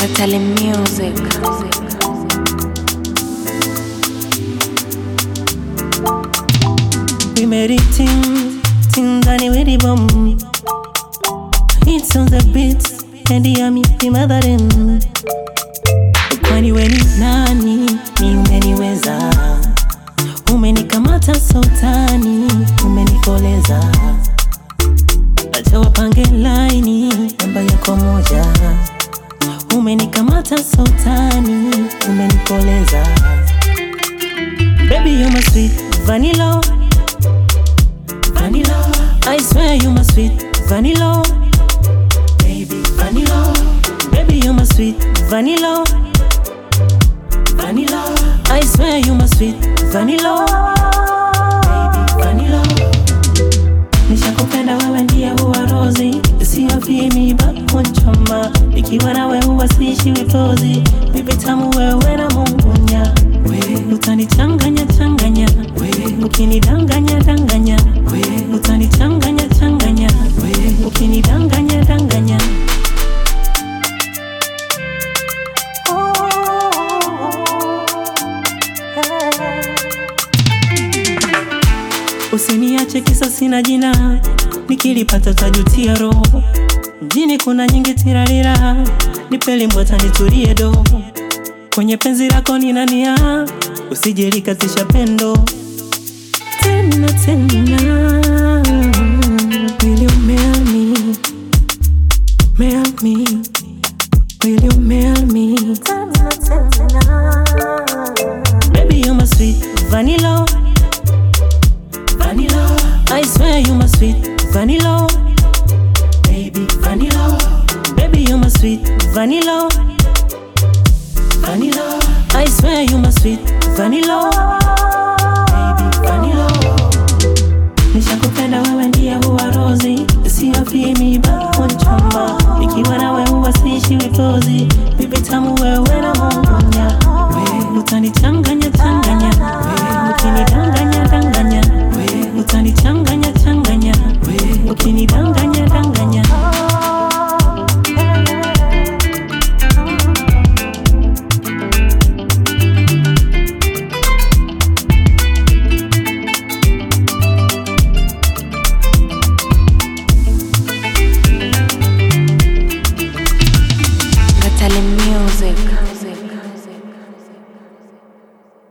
Totally music. We made it ting ndani with the bomb. Hits on the beats and the army be mothering. Kwani we ni nani, ni umeniweza. Umenikamata sultani, umenikoleza. Acha wapange laini, namba yako moja. Umenikamata sultani, umenikoleza. Baby you my sweet vanilla, vanilla. I swear you my sweet vanilla, baby vanilla. Baby you my sweet vanilla, vanilla. I swear you my sweet vanilla, baby vanilla. Nishakupenda wewe ndiye huwa rozi, usiofie miba kunchoma. Nikiwa nawe huwa siishi witozi, bibi tamu wewe na mungunya. Utanichanganya changanya, ukinidanganya danganya. Utanichanganya changanya, ukinidanganya danganya. Usiniache kisa sina jina, nikilipata tajutia roho. Mjini kuna nyingi tirarira, nipeli mbwata nitulie do. Kwenye penzi lako nina nia, usije likatisha pendo. Tena tena, will you marry me? Marry me, will you marry me? Tena tena. Baby you're my sweet vanilla, vanilla. I swear you my sweet vanilla, baby vanilla. Baby you my sweet vanilla, vanilla. I swear you my sweet vanilla, baby vanilla. Nishakupenda wewe ndiye huwa rozi, usiofie miba kunchoma. Nikiwa nawe huwa siishi witozi, bibi tamu wewe na mungunya. Utanichanganya changanya, ukinidanganya danganya. Utanichanganya changanya, ukinidanganya